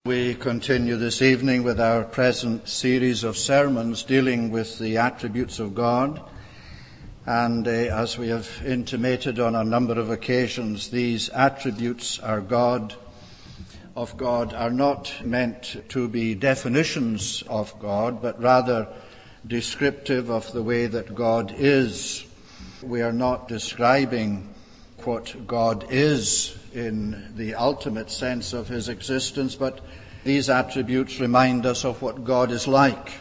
We continue this evening with our present series of sermons dealing with the attributes of God. And as we have intimated on a number of occasions, these attributes of God are not meant to be definitions of God, but rather descriptive of the way that God is. We are not describing what God is in the ultimate sense of his existence, but these attributes remind us of what God is like.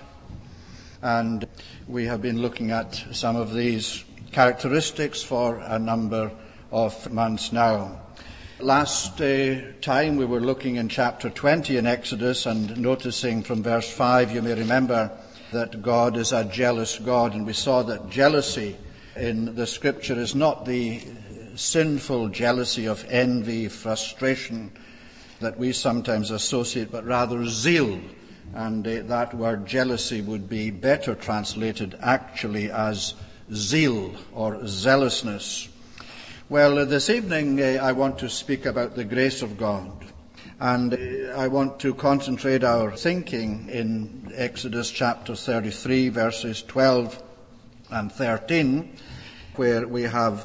And we have been looking at some of these characteristics for a number of months now. Last time we were looking in chapter 20 in Exodus and noticing from verse 5, you may remember, that God is a jealous God, and we saw that jealousy in the scripture is not the sinful jealousy of envy, frustration that we sometimes associate, but rather zeal. And that word jealousy would be better translated actually as zeal or zealousness. Well, this evening I want to speak about the grace of God. And I want to concentrate our thinking in Exodus chapter 33, verses 12 and 13, where we have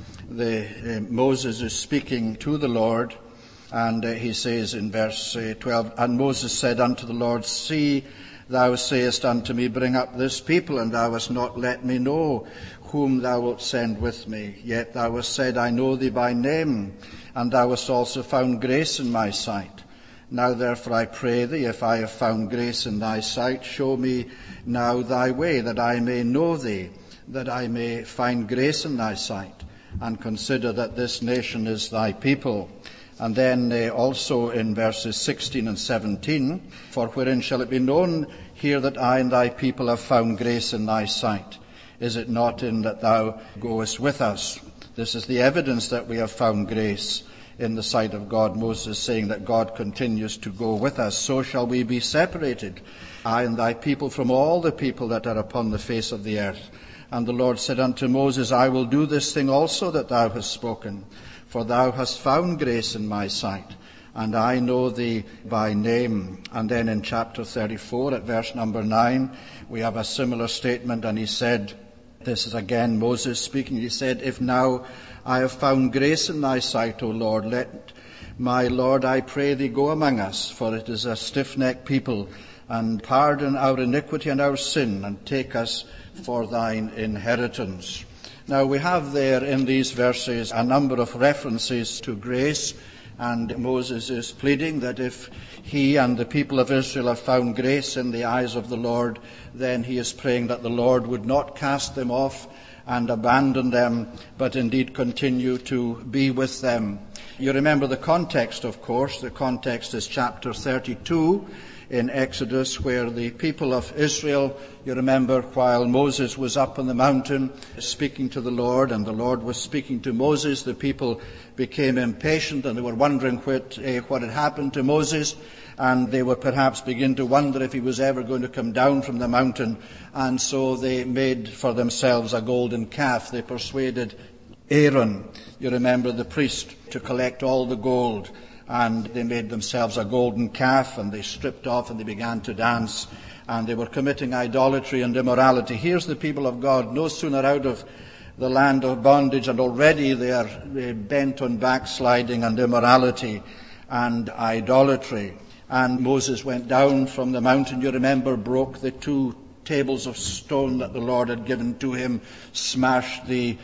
Moses is speaking to the Lord, and he says in verse 12, "And Moses said unto the Lord, See, thou sayest unto me, Bring up this people, and thou hast not let me know whom thou wilt send with me. Yet thou hast said, I know thee by name, and thou hast also found grace in my sight. Now therefore I pray thee, if I have found grace in thy sight, show me now thy way, that I may know thee, that I may find grace in thy sight, and consider that this nation is thy people." And then also in verses 16 and 17, "For wherein shall it be known here that I and thy people have found grace in thy sight? Is it not in that thou goest with us?" This is the evidence that we have found grace in the sight of God. Moses saying that God continues to go with us. "So shall we be separated, I and thy people, from all the people that are upon the face of the earth. And the Lord said unto Moses, I will do this thing also that thou hast spoken, for thou hast found grace in my sight, and I know thee by name." And then in chapter 34 at verse number 9, we have a similar statement, and he said, this is again Moses speaking, he said, "If now I have found grace in thy sight, O Lord, let my Lord, I pray thee, go among us, for it is a stiff-necked people, and pardon our iniquity and our sin, and take us for thine inheritance." Now we have there in these verses a number of references to grace, and Moses is pleading that if he and the people of Israel have found grace in the eyes of the Lord, then he is praying that the Lord would not cast them off and abandon them, but indeed continue to be with them. You remember the context, of course. The context is chapter 32 in Exodus, where the people of Israel, you remember, while Moses was up on the mountain speaking to the Lord, and the Lord was speaking to Moses, the people became impatient, and they were wondering what had happened to Moses, and they would perhaps begin to wonder if he was ever going to come down from the mountain, and so they made for themselves a golden calf. They persuaded Aaron, you remember, the priest, to collect all the gold, and they made themselves a golden calf, and they stripped off and they began to dance, and they were committing idolatry and immorality. Here's the people of God, no sooner out of the land of bondage, and already they are bent on backsliding and immorality and idolatry. And Moses went down from the mountain, you remember, broke the 2 tables of stone that the Lord had given to him, smashed the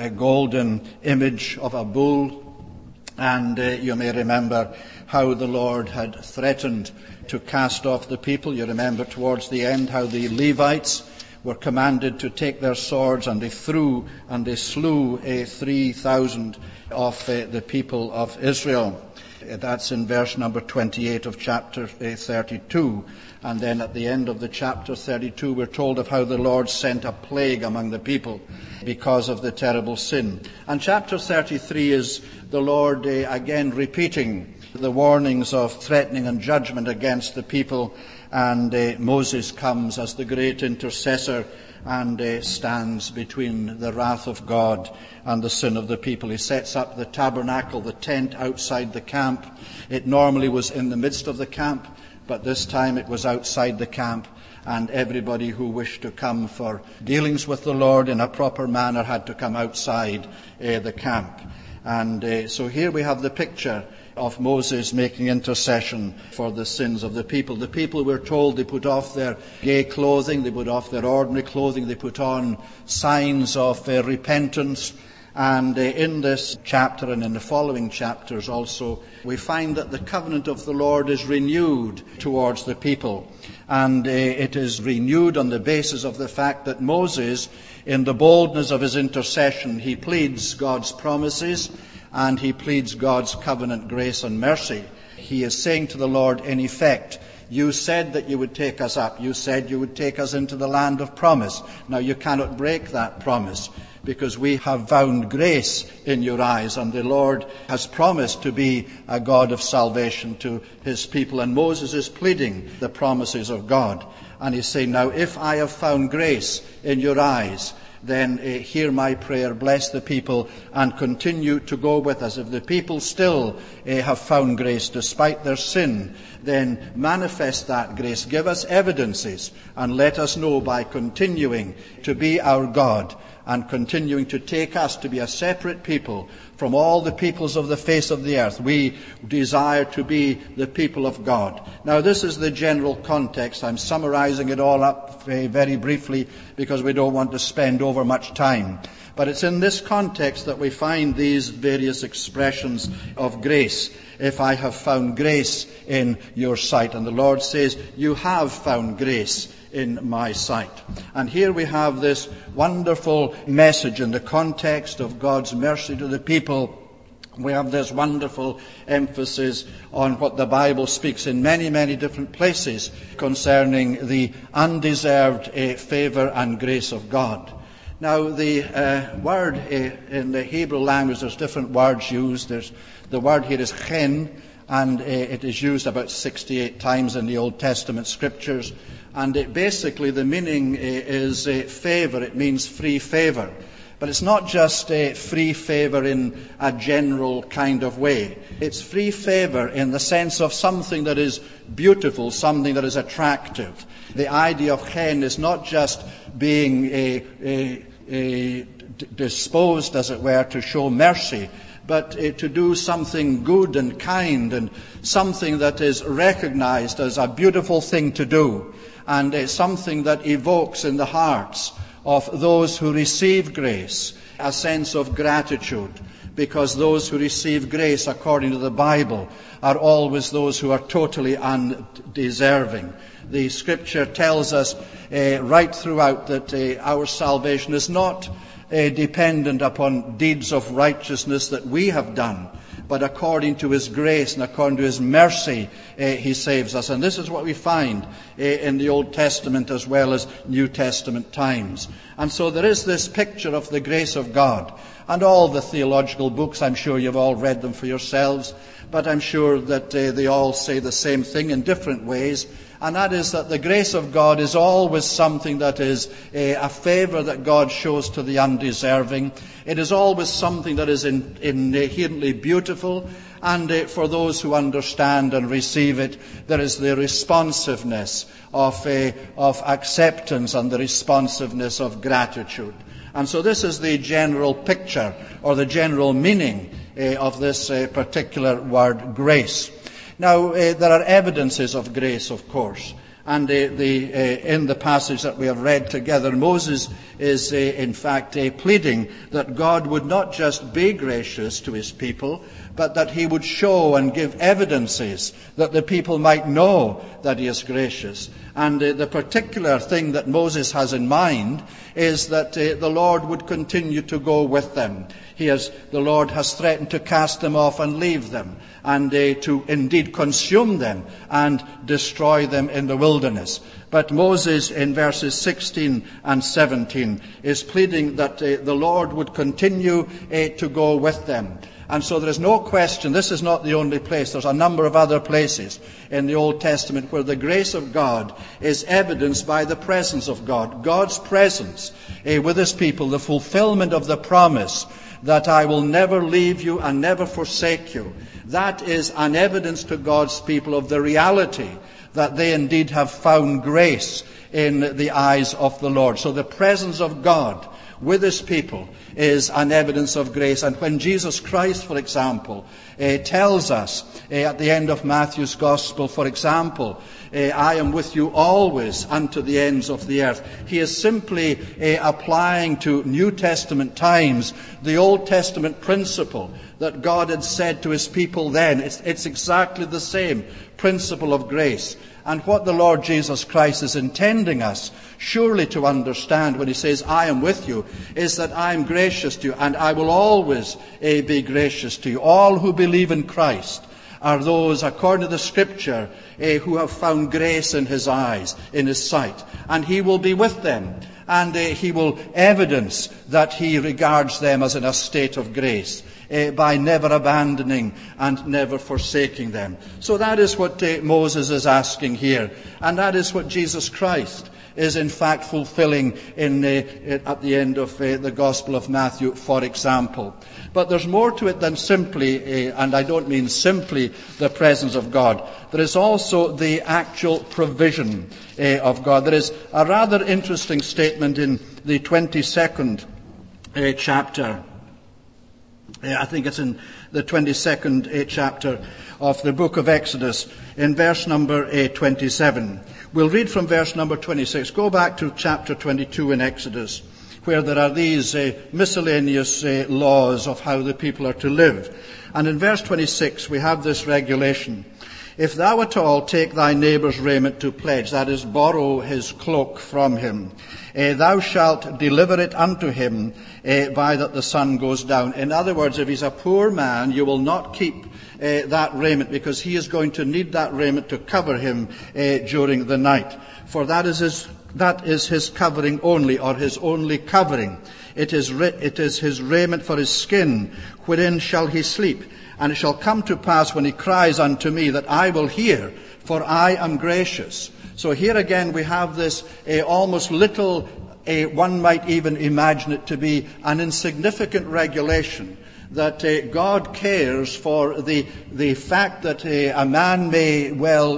golden image of a bull. And you may remember how the Lord had threatened to cast off the people. You remember towards the end how the Levites were commanded to take their swords, and they slew 3,000 of the people of Israel. That's in verse number 28 of chapter 32. And then at the end of the chapter 32, we're told of how the Lord sent a plague among the people because of the terrible sin. And chapter 33 is the Lord again repeating the warnings of threatening and judgment against the people. And Moses comes as the great intercessor and stands between the wrath of God and the sin of the people. He sets up the tabernacle, the tent outside the camp. It normally was in the midst of the camp, but this time it was outside the camp, and everybody who wished to come for dealings with the Lord in a proper manner had to come outside the camp. And so here we have the picture of Moses making intercession for the sins of the people. The people, we're told, they put off their gay clothing, they put off their ordinary clothing, they put on signs of repentance. And in this chapter and in the following chapters also, we find that the covenant of the Lord is renewed towards the people. And it is renewed on the basis of the fact that Moses, in the boldness of his intercession, he pleads God's promises and he pleads God's covenant grace and mercy. He is saying to the Lord, in effect, you said that you would take us up. You said you would take us into the land of promise. Now you cannot break that promise, because we have found grace in your eyes, and the Lord has promised to be a God of salvation to his people. And Moses is pleading the promises of God. And he's saying, now if I have found grace in your eyes, then hear my prayer, bless the people, and continue to go with us. If the people still have found grace despite their sin, then manifest that grace. Give us evidences, and let us know by continuing to be our God and continuing to take us to be a separate people from all the peoples of the face of the earth. We desire to be the people of God. Now, this is the general context. I'm summarizing it all up very briefly because we don't want to spend over much time. But it's in this context that we find these various expressions of grace. If I have found grace in your sight. And the Lord says, you have found grace in my sight. And here we have this wonderful message in the context of God's mercy to the people. We have this wonderful emphasis on what the Bible speaks in many, many different places concerning the undeserved favor and grace of God. Now, the word in the Hebrew language, there's different words used. The word here is chen, and it is used about 68 times in the Old Testament scriptures. And basically the meaning is favor. It means free favor. But it's not just free favor in a general kind of way. It's free favor in the sense of something that is beautiful, something that is attractive. The idea of chen is not just being disposed, as it were, to show mercy, but to do something good and kind and something that is recognized as a beautiful thing to do, and something that evokes in the hearts of those who receive grace a sense of gratitude, because those who receive grace, according to the Bible, are always those who are totally undeserving. The Scripture tells us right throughout that our salvation is not dependent upon deeds of righteousness that we have done, but according to his grace and according to his mercy, he saves us. And this is what we find in the Old Testament as well as New Testament times. And so there is this picture of the grace of God. And all the theological books, I'm sure you've all read them for yourselves, but I'm sure that they all say the same thing in different ways. And that is that the grace of God is always something that is a favor that God shows to the undeserving. It is always something that is inherently beautiful. And for those who understand and receive it, there is the responsiveness of acceptance and the responsiveness of gratitude. And so this is the general picture or the general meaning of this particular word, grace. Now, there are evidences of grace, of course. And in the passage that we have read together, Moses is in fact pleading that God would not just be gracious to his people, but that he would show and give evidences that the people might know that he is gracious. And the particular thing that Moses has in mind is that the Lord would continue to go with them. The Lord has threatened to cast them off and leave them, and to indeed consume them and destroy them in the wilderness. But Moses, in verses 16 and 17, is pleading that the Lord would continue to go with them. And so there is no question, this is not the only place. There's a number of other places in the Old Testament where the grace of God is evidenced by the presence of God. God's presence with his people, the fulfillment of the promise that I will never leave you and never forsake you. That is an evidence to God's people of the reality that they indeed have found grace in the eyes of the Lord. So the presence of God with his people is an evidence of grace. And when Jesus Christ, for example, tells us at the end of Matthew's Gospel, for example, I am with you always unto the ends of the earth, he is simply applying to New Testament times the Old Testament principle that God had said to his people then. It's exactly the same principle of grace. And what the Lord Jesus Christ is intending us surely to understand when he says, I am with you, is that I am gracious to you, and I will always be gracious to you. All who believe in Christ are those, according to the Scripture, who have found grace in his eyes, in his sight. And he will be with them, and he will evidence that he regards them as in a state of grace, by never abandoning and never forsaking them. So that is what Moses is asking here, and that is what Jesus Christ is in fact fulfilling at the end of the Gospel of Matthew, for example. But there's more to it than simply, and I don't mean simply, the presence of God. There is also the actual provision of God. There is a rather interesting statement in the 22nd chapter. I think it's in the 22nd chapter of the book of Exodus, in verse number 27. We'll read from verse number 26. Go back to chapter 22 in Exodus, where there are these miscellaneous laws of how the people are to live. And in verse 26 we have this regulation. If thou at all take thy neighbour's raiment to pledge, that is, borrow his cloak from him, thou shalt deliver it unto him by that the sun goes down. In other words, if he's a poor man, you will not keep that raiment, because he is going to need that raiment to cover him during the night. For that is his covering only, or his only covering. It is his raiment for his skin, wherein shall he sleep. And it shall come to pass when he cries unto me that I will hear, for I am gracious. So here again we have this almost little, one might even imagine it to be an insignificant regulation, that God cares for the fact that a man may well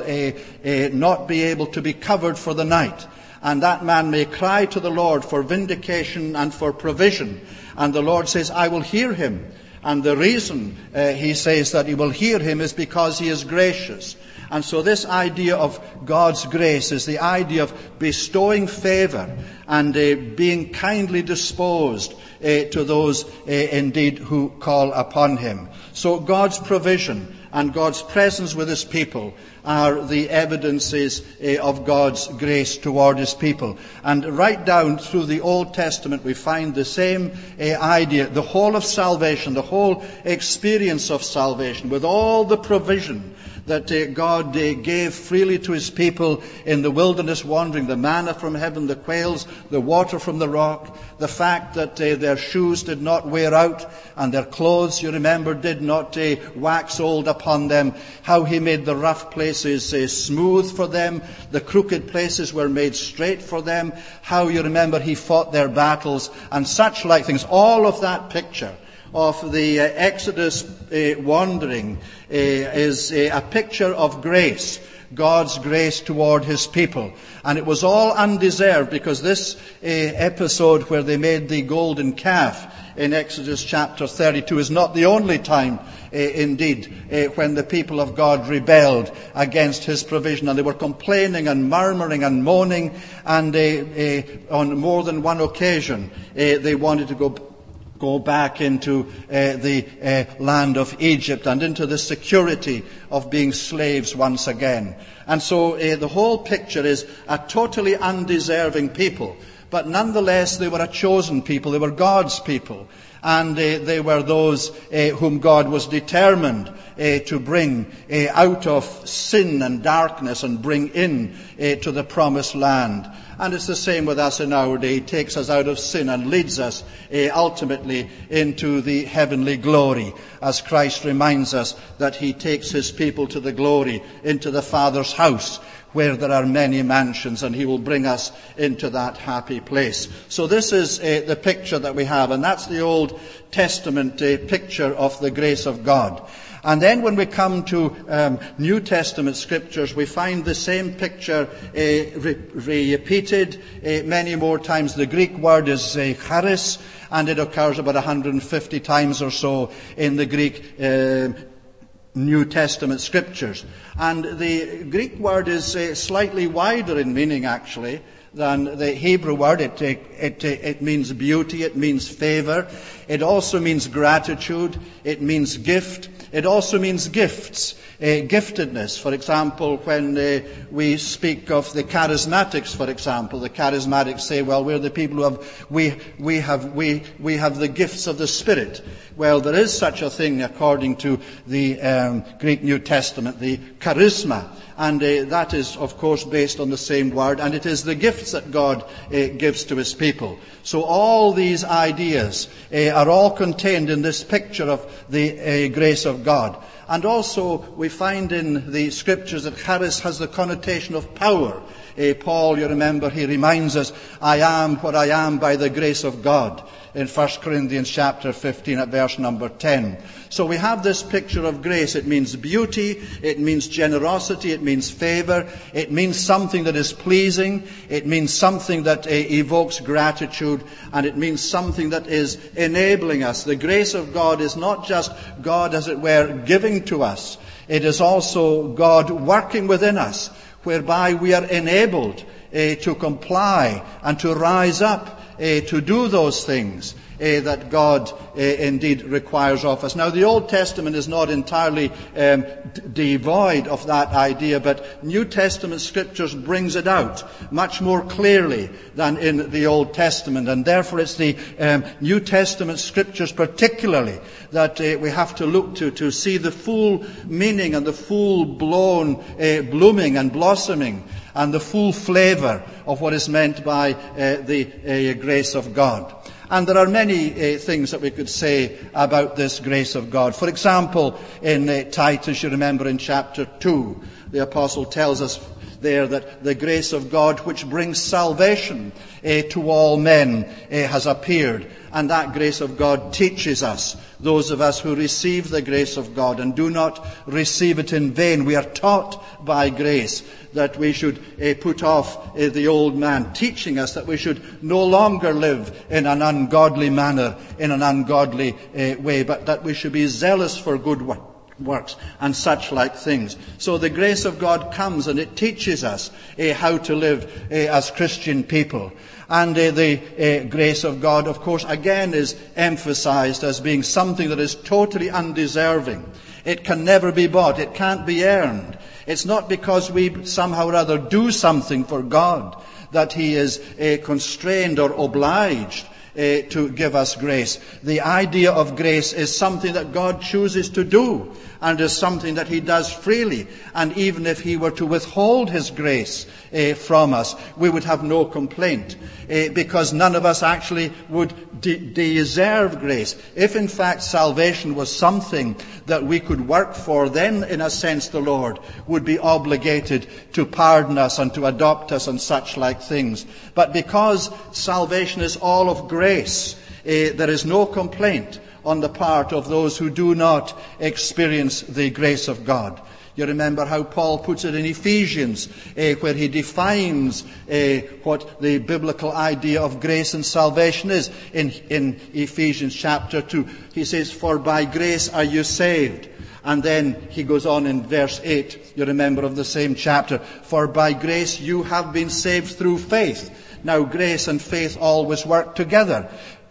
not be able to be covered for the night. And that man may cry to the Lord for vindication and for provision. And the Lord says, I will hear him. And the reason he says that he will hear him is because he is gracious. And so this idea of God's grace is the idea of bestowing favour and being kindly disposed to those indeed who call upon him. So God's provision and God's presence with his people are the evidences of God's grace toward his people. And right down through the Old Testament we find the same idea. The whole of salvation, the whole experience of salvation, with all the provision that God gave freely to his people in the wilderness wandering, the manna from heaven, the quails, the water from the rock, the fact that their shoes did not wear out and their clothes, you remember, did not wax old upon them, how he made the rough places smooth for them, the crooked places were made straight for them, how, you remember, he fought their battles and such like things. All of that picture of the Exodus wandering is a picture of grace, God's grace toward his people. And it was all undeserved, because this episode where they made the golden calf in Exodus chapter 32 is not the only time, indeed, when the people of God rebelled against his provision, and they were complaining and murmuring and moaning, and on more than one occasion they wanted to go back into the land of Egypt and into the security of being slaves once again. And so the whole picture is a totally undeserving people, but nonetheless they were a chosen people. They were God's people, and they were those whom God was determined to bring out of sin and darkness and bring in to the promised land. And it's the same with us in our day. He takes us out of sin and leads us ultimately into the heavenly glory, as Christ reminds us that he takes his people to the glory, into the Father's house, where there are many mansions, and he will bring us into that happy place. So this is the picture that we have, and that's the Old Testament picture of the grace of God. And then when we come to New Testament scriptures, we find the same picture repeated many more times. The Greek word is charis, and it occurs about 150 times or so in the Greek New Testament scriptures. And the Greek word is slightly wider in meaning, actually, than the Hebrew word. It means beauty, it means favor, it also means gratitude, it means gift, it also means gifts, giftedness. For example, when we speak of the charismatics, for example, the charismatics say, well, we're the people who have the gifts of the Spirit. Well, there is such a thing according to the Greek New Testament, the charisma. And that is, of course, based on the same word, and it is the gifts that God gives to his people. So all these ideas are all contained in this picture of the grace of God. And also we find in the scriptures that charis has the connotation of power. Paul, you remember, he reminds us, I am what I am by the grace of God, in 1 Corinthians chapter 15 at verse number 10. So we have this picture of grace. It means beauty, it means generosity, it means favor, it means something that is pleasing, it means something that evokes gratitude, and it means something that is enabling us. The grace of God is not just God, as it were, giving to us. It is also God working within us, whereby we are enabled to comply and to rise up to do those things that God indeed requires of us. Now, the Old Testament is not entirely devoid of that idea, but New Testament scriptures brings it out much more clearly than in the Old Testament, and therefore it's the New Testament scriptures particularly that we have to look to see the full meaning and the full-blown blooming and blossoming and the full flavour of what is meant by the grace of God. And there are many things that we could say about this grace of God. For example, in Titus, you remember in chapter 2, the apostle tells us there that the grace of God which brings salvation to all men has appeared. And that grace of God teaches us, those of us who receive the grace of God and do not receive it in vain. We are taught by grace that we should put off the old man, teaching us that we should no longer live in an ungodly manner, in an ungodly way, but that we should be zealous for good works and such like things. So the grace of God comes and it teaches us how to live as Christian people. And the grace of God, of course, again is emphasized as being something that is totally undeserving. It can never be bought. It can't be earned. It's not because we somehow or other do something for God that he is constrained or obliged to give us grace. The idea of grace is something that God chooses to do, and is something that he does freely. And even if he were to withhold his grace from us, we would have no complaint, because none of us actually would deserve grace. If in fact salvation was something that we could work for, then in a sense the Lord would be obligated to pardon us and to adopt us and such like things. But because salvation is all of grace, there is no complaint on the part of those who do not experience the grace of God. You remember how Paul puts it in Ephesians, where he defines what the biblical idea of grace and salvation is. In Ephesians chapter 2, he says, "For by grace are you saved." And then he goes on in verse 8, you remember, of the same chapter, "For by grace you have been saved through faith." Now, grace and faith always work together.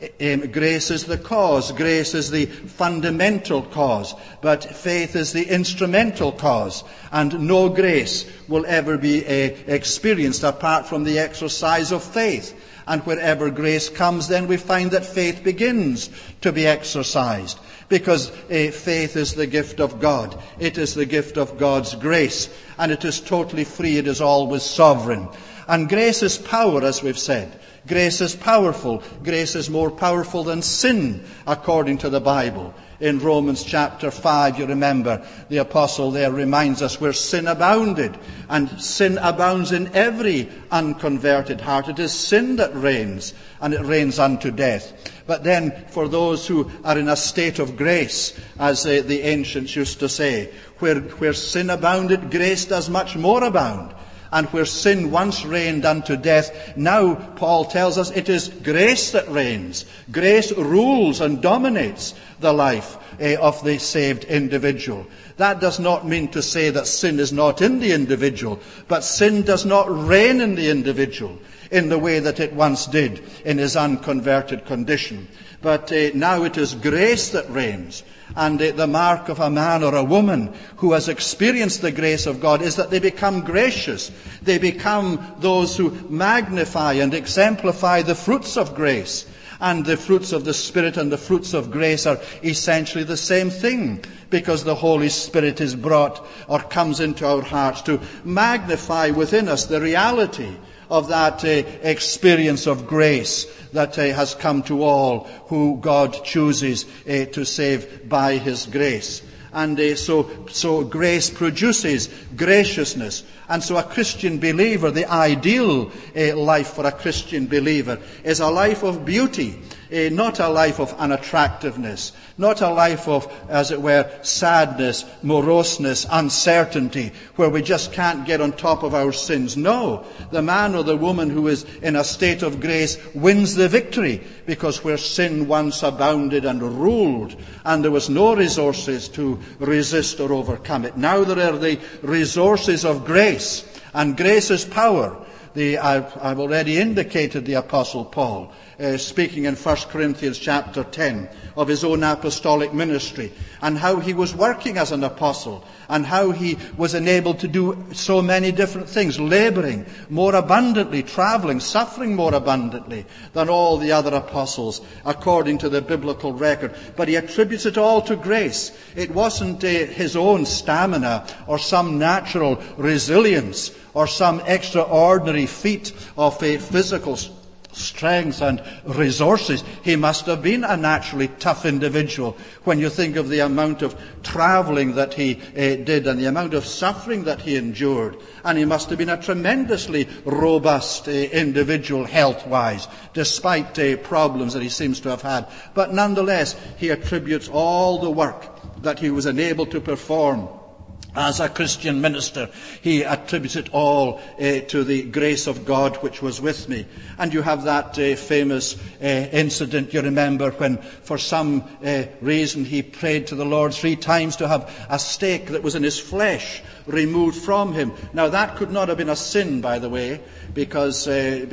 Grace is the cause. Grace is the fundamental cause. But faith is the instrumental cause. And no grace will ever be experienced apart from the exercise of faith. And wherever grace comes, then we find that faith begins to be exercised. Because faith is the gift of God. It is the gift of God's grace. And it is totally free. It is always sovereign. And grace is power, as we've said. Grace is powerful. Grace is more powerful than sin, according to the Bible. In Romans chapter 5, you remember, the apostle there reminds us where sin abounded, and sin abounds in every unconverted heart. It is sin that reigns, and it reigns unto death. But then for those who are in a state of grace, as the ancients used to say, where sin abounded, grace does much more abound. And where sin once reigned unto death, now, Paul tells us, it is grace that reigns. Grace rules and dominates the life of the saved individual. That does not mean to say that sin is not in the individual, but sin does not reign in the individual in the way that it once did in his unconverted condition. But now it is grace that reigns. And the mark of a man or a woman who has experienced the grace of God is that they become gracious. They become those who magnify and exemplify the fruits of grace. And the fruits of the Spirit and the fruits of grace are essentially the same thing, because the Holy Spirit is brought or comes into our hearts to magnify within us the reality of that experience of grace that has come to all who God chooses to save by his grace. And so grace produces graciousness. And so a Christian believer, the ideal life for a Christian believer is a life of beauty, not a life of unattractiveness, not a life of, as it were, sadness, moroseness, uncertainty, where we just can't get on top of our sins. No, the man or the woman who is in a state of grace wins the victory, because where sin once abounded and ruled, and there was no resources to resist or overcome it, now there are the resources of grace, and grace is power. I've already indicated the Apostle Paul, speaking in 1 Corinthians chapter 10 of his own apostolic ministry, and how he was working as an apostle, and how he was enabled to do so many different things, laboring more abundantly, traveling, suffering more abundantly than all the other apostles, according to the biblical record. But he attributes it all to grace. It wasn't his own stamina or some natural resilience or some extraordinary feat of physical strength and resources. He must have been a naturally tough individual when you think of the amount of traveling that he did and the amount of suffering that he endured. And he must have been a tremendously robust individual health-wise, despite problems that he seems to have had. But nonetheless, he attributes all the work that he was enabled to perform as a Christian minister. He attributes it all to the grace of God which was with me. And you have that famous incident, you remember, when for some reason he prayed to the Lord 3 times to have a stake that was in his flesh removed from him. Now that could not have been a sin, by the way, because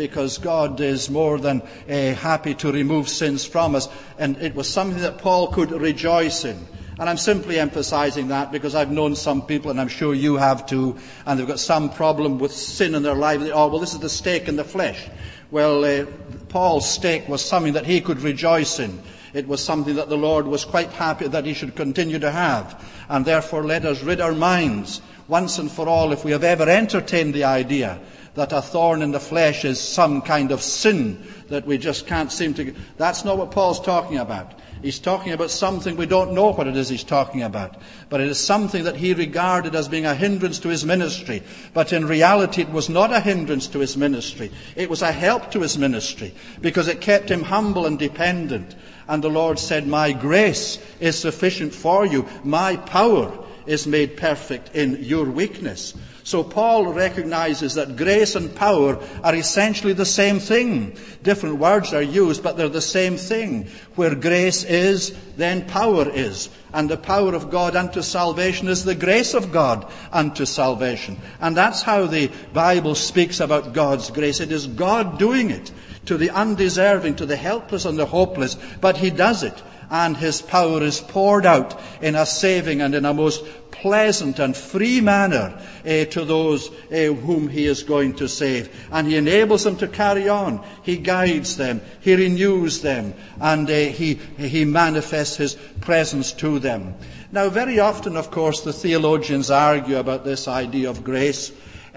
God is more than happy to remove sins from us. And it was something that Paul could rejoice in. And I'm simply emphasizing that because I've known some people, and I'm sure you have too, and they've got some problem with sin in their life. This is the stake in the flesh. Well, Paul's stake was something that he could rejoice in. It was something that the Lord was quite happy that he should continue to have. And therefore let us rid our minds once and for all, if we have ever entertained the idea that a thorn in the flesh is some kind of sin that we just can't seem to... That's not what Paul's talking about. He's talking about something we don't know what it is he's talking about. But it is something that he regarded as being a hindrance to his ministry. But in reality it was not a hindrance to his ministry. It was a help to his ministry, because it kept him humble and dependent. And the Lord said, "My grace is sufficient for you. My power is made perfect in your weakness." So Paul recognizes that grace and power are essentially the same thing. Different words are used, but they're the same thing. Where grace is, then power is. And the power of God unto salvation is the grace of God unto salvation. And that's how the Bible speaks about God's grace. It is God doing it to the undeserving, to the helpless and the hopeless, but he does it. And his power is poured out in a saving and in a most pleasant and free manner to those whom he is going to save. And he enables them to carry on. He guides them. He renews them. And he manifests his presence to them. Now, very often, of course, the theologians argue about this idea of grace.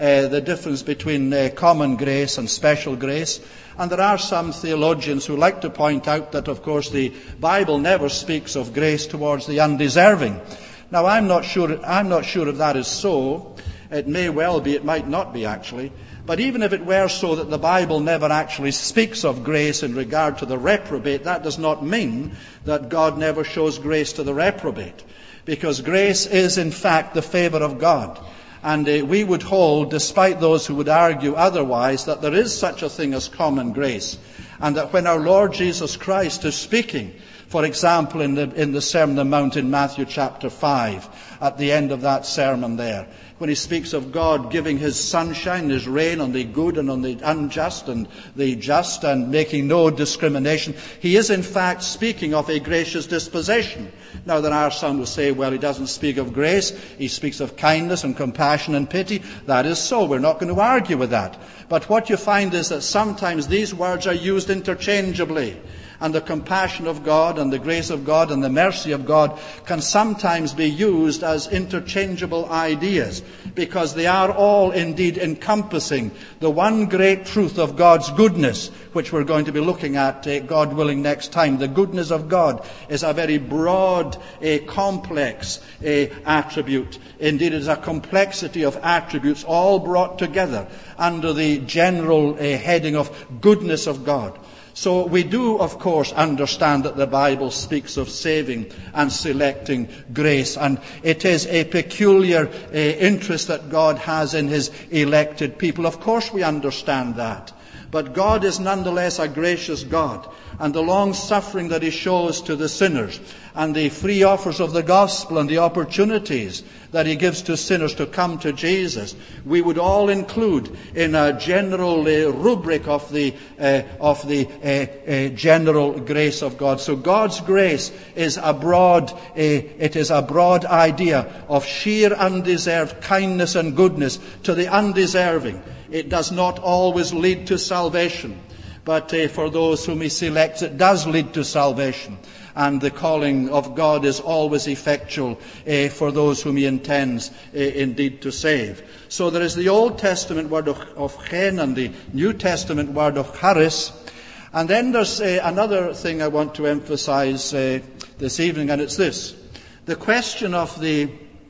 the difference between common grace and special grace. And there are some theologians who like to point out that, of course, the Bible never speaks of grace towards the undeserving. Now, I'm not sure if that is so. It may well be, it might not be actually. But even if it were so that the Bible never actually speaks of grace in regard to the reprobate, that does not mean that God never shows grace to the reprobate. Because grace is, in fact, the favor of God. And we would hold, despite those who would argue otherwise, that there is such a thing as common grace. And that when our Lord Jesus Christ is speaking, for example, in the Sermon on the Mount in Matthew chapter 5, at the end of that sermon there, when he speaks of God giving his sunshine, his rain on the good and on the unjust and the just and making no discrimination, he is in fact speaking of a gracious disposition. Now there are some who say, well, he doesn't speak of grace, he speaks of kindness and compassion and pity. That is so, we're not going to argue with that. But what you find is that sometimes these words are used interchangeably. And the compassion of God and the grace of God and the mercy of God can sometimes be used as interchangeable ideas, because they are all indeed encompassing the one great truth of God's goodness, which we're going to be looking at, God willing, next time. The goodness of God is a very broad, complex attribute. Indeed, it is a complexity of attributes all brought together under the general heading of goodness of God. So we do, of course, understand that the Bible speaks of saving and selecting grace, and it is a peculiar interest that God has in his elected people. Of course we understand that. But God is nonetheless a gracious God, and the long-suffering that he shows to the sinners, and the free offers of the gospel and the opportunities that he gives to sinners to come to Jesus, we would all include in a general rubric of the general grace of God. So God's grace is a broad idea of sheer undeserved kindness and goodness to the undeserving. It does not always lead to salvation, but for those whom he selects, it does lead to salvation. And the calling of God is always effectual for those whom he intends indeed to save. So there is the Old Testament word of chen and the New Testament word of charis. And then there's another thing I want to emphasize this evening, and it's this. The question of the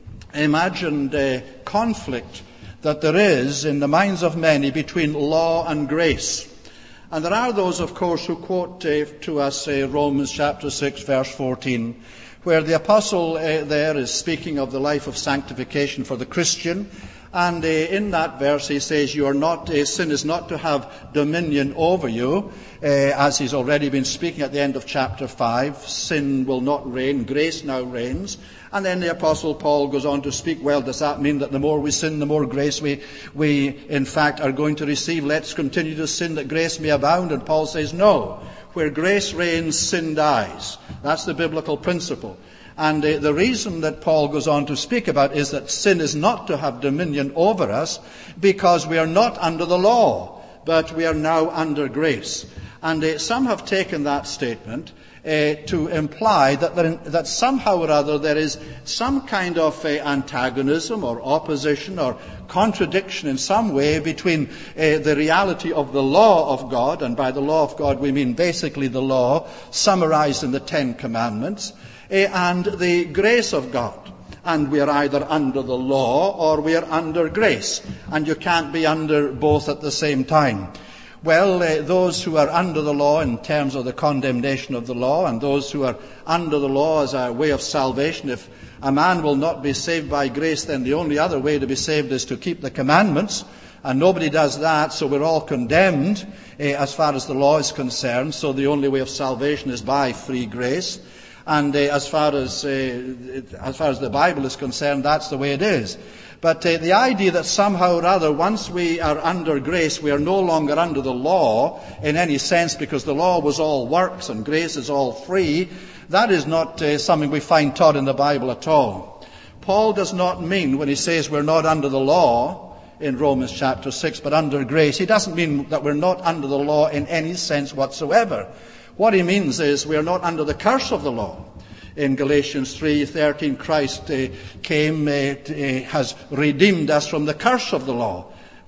imagined conflict that there is in the minds of many between law and grace. And there are those, of course, who quote to us Romans chapter 6, verse 14, where the apostle there is speaking of the life of sanctification for the Christian. And in that verse he says, sin is not to have dominion over you, as he's already been speaking at the end of chapter 5. Sin will not reign, grace now reigns. And then the apostle Paul goes on to speak, well, does that mean that the more we sin, the more grace we in fact are going to receive? Let's continue to sin that grace may abound. And Paul says, no. Where grace reigns, sin dies. That's the biblical principle. And the reason that Paul goes on to speak about is that sin is not to have dominion over us because we are not under the law, but we are now under grace. And some have taken that statement to imply that somehow or other there is some kind of antagonism or opposition or contradiction in some way between the reality of the law of God, and by the law of God we mean basically the law summarized in the Ten Commandments, and the grace of God. And we are either under the law or we are under grace. And you can't be under both at the same time. Well, those who are under the law in terms of the condemnation of the law, and those who are under the law as a way of salvation, if a man will not be saved by grace, then the only other way to be saved is to keep the commandments. And nobody does that, so we're all condemned as far as the law is concerned. So the only way of salvation is by free grace. And as far as the Bible is concerned, that's the way it is. But the idea that somehow or other, once we are under grace, we are no longer under the law in any sense, because the law was all works and grace is all free, that is not something we find taught in the Bible at all. Paul does not mean, when he says we're not under the law in Romans chapter 6, but under grace, he doesn't mean that we're not under the law in any sense whatsoever. What he means is we are not under the curse of the law. In Galatians 3:13, Christ came, has redeemed us from the curse of the law.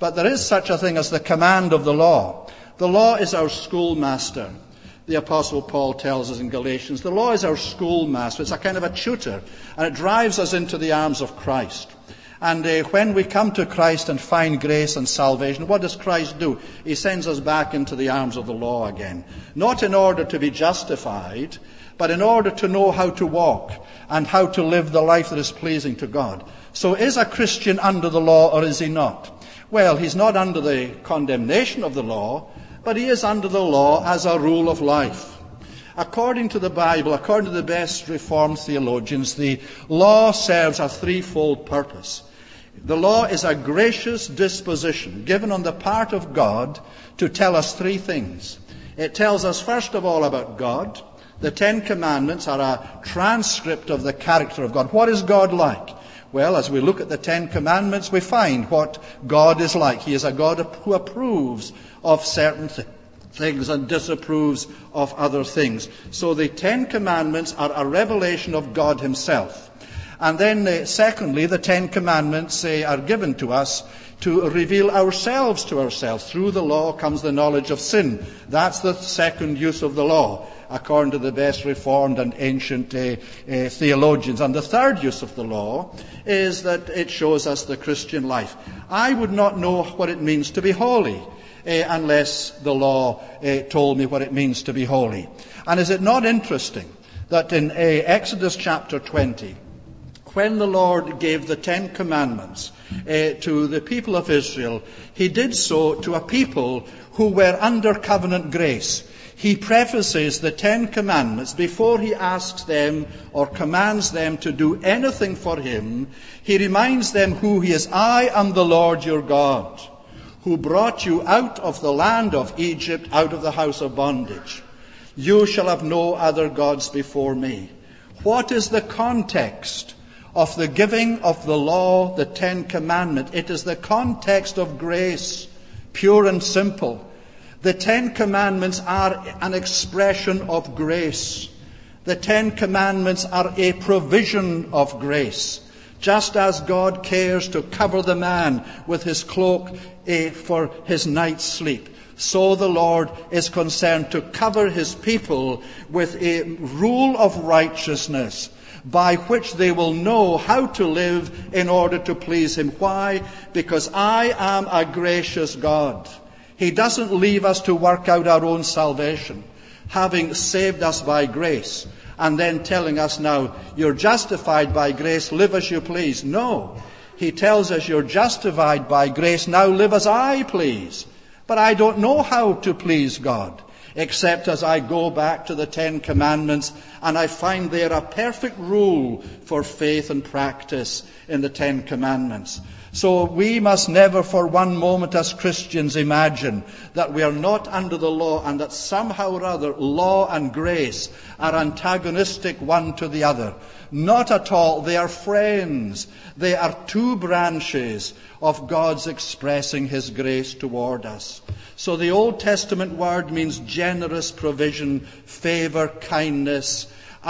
But there is such a thing as the command of the law. The law is our schoolmaster. The Apostle Paul tells us in Galatians, the law is our schoolmaster. It's a kind of a tutor, and it drives us into the arms of Christ. And when we come to Christ and find grace and salvation, what does Christ do? He sends us back into the arms of the law again. Not in order to be justified, but in order to know how to walk and how to live the life that is pleasing to God. So is a Christian under the law or is he not? Well, he's not under the condemnation of the law, but he is under the law as a rule of life. According to the Bible, according to the best Reformed theologians, the law serves a threefold purpose. The law is a gracious disposition given on the part of God to tell us three things. It tells us, first of all, about God. The Ten Commandments are a transcript of the character of God. What is God like? Well, as we look at the Ten Commandments, we find what God is like. He is a God who approves of certain things and disapproves of other things. So the Ten Commandments are a revelation of God himself. And then, secondly, the Ten Commandments are given to us to reveal ourselves to ourselves. Through the law comes the knowledge of sin. That's the second use of the law, according to the best Reformed and ancient theologians. And the third use of the law is that it shows us the Christian life. I would not know what it means to be holy unless the law told me what it means to be holy. And is it not interesting that in Exodus chapter 20, when the Lord gave the Ten Commandments to the people of Israel, he did so to a people who were under covenant grace. He prefaces the Ten Commandments before he asks them or commands them to do anything for him. He reminds them who he is. I am the Lord your God, who brought you out of the land of Egypt, out of the house of bondage. You shall have no other gods before me. What is the context of the giving of the law, the Ten Commandments? It is the context of grace, pure and simple. The Ten Commandments are an expression of grace. The Ten Commandments are a provision of grace. Just as God cares to cover the man with his cloak for his night's sleep, so the Lord is concerned to cover his people with a rule of righteousness by which they will know how to live in order to please him. Why? Because I am a gracious God. He doesn't leave us to work out our own salvation, having saved us by grace, and then telling us now, you're justified by grace, live as you please. No. He tells us you're justified by grace, now live as I please. But I don't know how to please God, except as I go back to the Ten Commandments and I find there a perfect rule for faith and practice in the Ten Commandments. So we must never for one moment as Christians imagine that we are not under the law and that somehow or other law and grace are antagonistic one to the other. Not at all. They are friends. They are two branches of God's expressing his grace toward us. So the Old Testament word means generous provision, favor, kindness.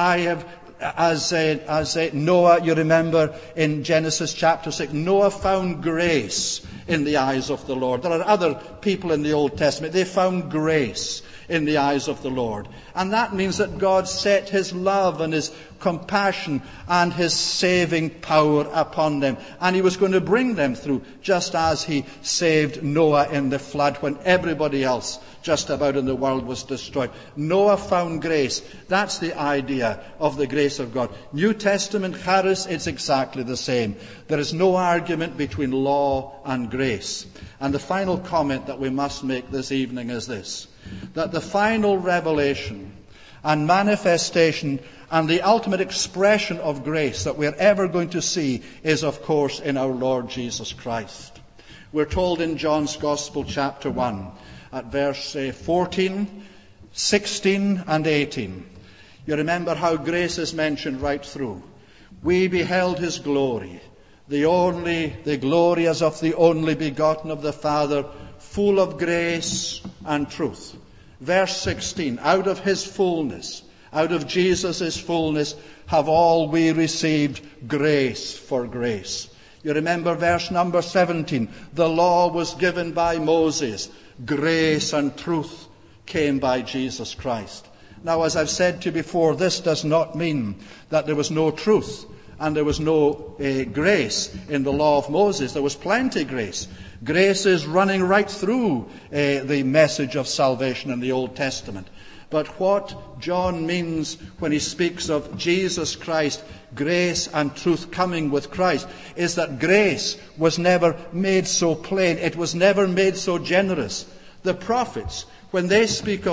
As Noah, you remember in Genesis chapter 6, Noah found grace in the eyes of the Lord. There are other people in the Old Testament. They found grace in the eyes of the Lord. And that means that God set his love and his compassion and his saving power upon them. And he was going to bring them through, just as he saved Noah in the flood when everybody else just about in the world was destroyed. Noah found grace. That's the idea of the grace of God. New Testament charis, it's exactly the same. There is no argument between law and grace. And the final comment that we must make this evening is this, that the final revelation and manifestation and the ultimate expression of grace that we're ever going to see is, of course, in our Lord Jesus Christ. We're told in John's Gospel, chapter 1, at verse 14, 16, and 18. You remember how grace is mentioned right through. We beheld his glory, the glory as of the only begotten of the Father, full of grace and truth. Verse 16, out of his fullness, out of Jesus' fullness, have all we received grace for grace. You remember verse number 17. The law was given by Moses. Grace and truth came by Jesus Christ. Now, as I've said to you before, this does not mean that there was no truth and there was no grace in the law of Moses. There was plenty grace. Grace is running right through the message of salvation in the Old Testament. But what John means when he speaks of Jesus Christ, grace and truth coming with Christ, is that grace was never made so plain. It was never made so generous. The prophets, when they spoke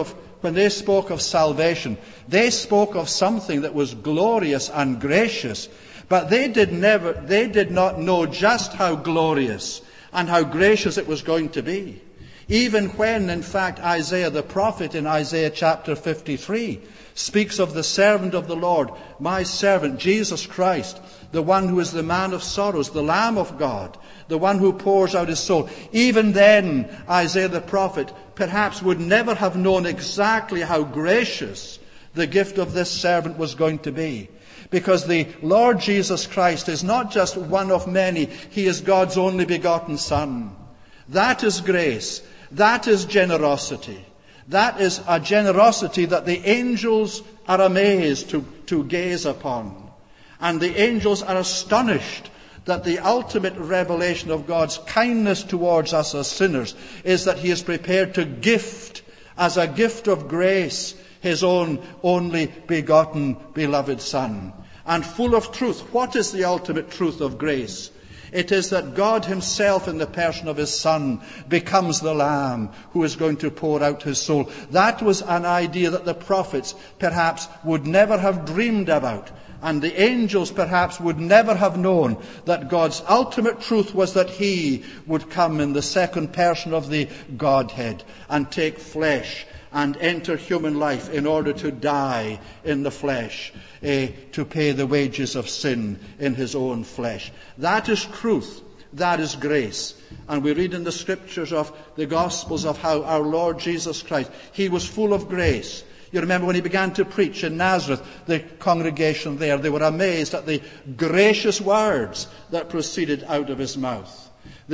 of salvation, they spoke of something that was glorious and gracious, but they did not know just how glorious and how gracious it was going to be. Even when, in fact, Isaiah the prophet in Isaiah chapter 53 speaks of the servant of the Lord, my servant, Jesus Christ, the one who is the man of sorrows, the Lamb of God, the one who pours out his soul. Even then, Isaiah the prophet perhaps would never have known exactly how gracious the gift of this servant was going to be. Because the Lord Jesus Christ is not just one of many. He is God's only begotten Son. That is grace. That is generosity. That is a generosity that the angels are amazed to gaze upon. And the angels are astonished that the ultimate revelation of God's kindness towards us as sinners is that he is prepared to gift, as a gift of grace, his own only begotten beloved Son. And full of truth. What is the ultimate truth of grace? It is that God himself in the person of his Son becomes the Lamb who is going to pour out his soul. That was an idea that the prophets perhaps would never have dreamed about. And the angels perhaps would never have known that God's ultimate truth was that he would come in the second person of the Godhead and take flesh and enter human life in order to die in the flesh, to pay the wages of sin in his own flesh. That is truth. That is grace. And we read in the scriptures of the Gospels of how our Lord Jesus Christ, he was full of grace. You remember when he began to preach in Nazareth, the congregation there, they were amazed at the gracious words that proceeded out of his mouth.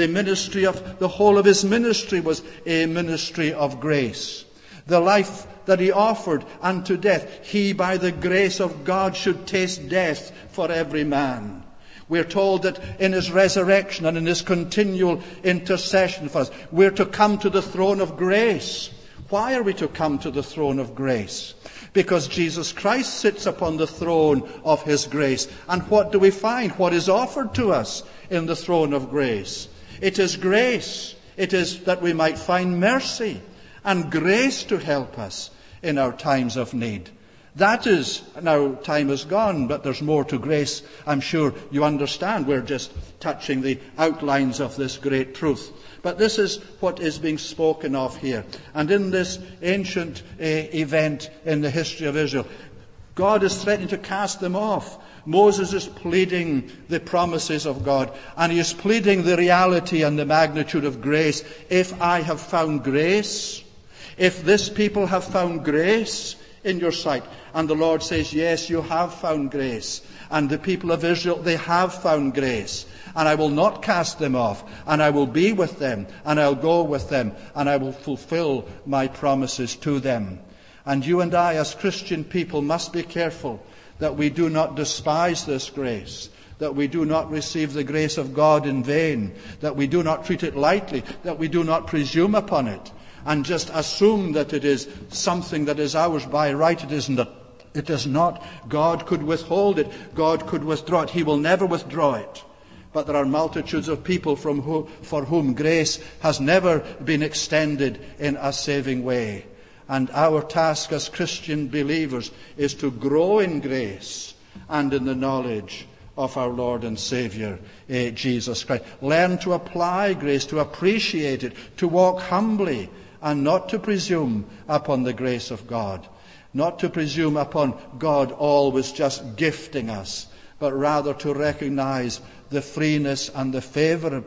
The whole of his ministry was a ministry of grace. The life that he offered unto death, he by the grace of God should taste death for every man. We're told that in his resurrection and in his continual intercession for us, we're to come to the throne of grace. Why are we to come to the throne of grace? Because Jesus Christ sits upon the throne of his grace. And what do we find? What is offered to us in the throne of grace? It is grace. It is that we might find mercy and grace to help us in our times of need. That is, now time is gone, but there's more to grace. I'm sure you understand. We're just touching the outlines of this great truth. But this is what is being spoken of here. And in this ancient event in the history of Israel, God is threatening to cast them off. Moses is pleading the promises of God, and he is pleading the reality and the magnitude of grace. If I have found grace, if this people have found grace in your sight. And the Lord says, yes, you have found grace. And the people of Israel, they have found grace. And I will not cast them off. And I will be with them. And I'll go with them. And I will fulfill my promises to them. And you and I, as Christian people, must be careful that we do not despise this grace. That we do not receive the grace of God in vain. That we do not treat it lightly. That we do not presume upon it and just assume that it is something that is ours by right. It isn't. It is not. God could withhold it. God could withdraw it. He will never withdraw it. But there are multitudes of people for whom grace has never been extended in a saving way. And our task as Christian believers is to grow in grace and in the knowledge of our Lord and Savior, Jesus Christ. Learn to apply grace, to appreciate it, to walk humbly, and not to presume upon the grace of God. Not to presume upon God always just gifting us, but rather to recognize the freeness and the favor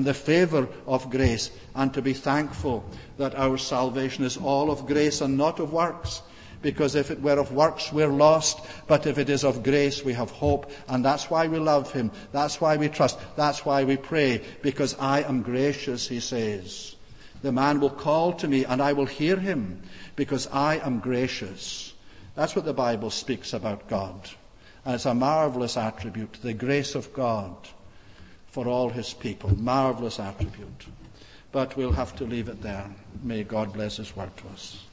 of grace, and to be thankful that our salvation is all of grace and not of works. Because if it were of works, we're lost. But if it is of grace, we have hope. And that's why we love him. That's why we trust. That's why we pray. Because I am gracious, he says. The man will call to me and I will hear him, because I am gracious. That's what the Bible speaks about God. And it's a marvelous attribute, the grace of God for all his people. Marvelous attribute. But we'll have to leave it there. May God bless his word to us.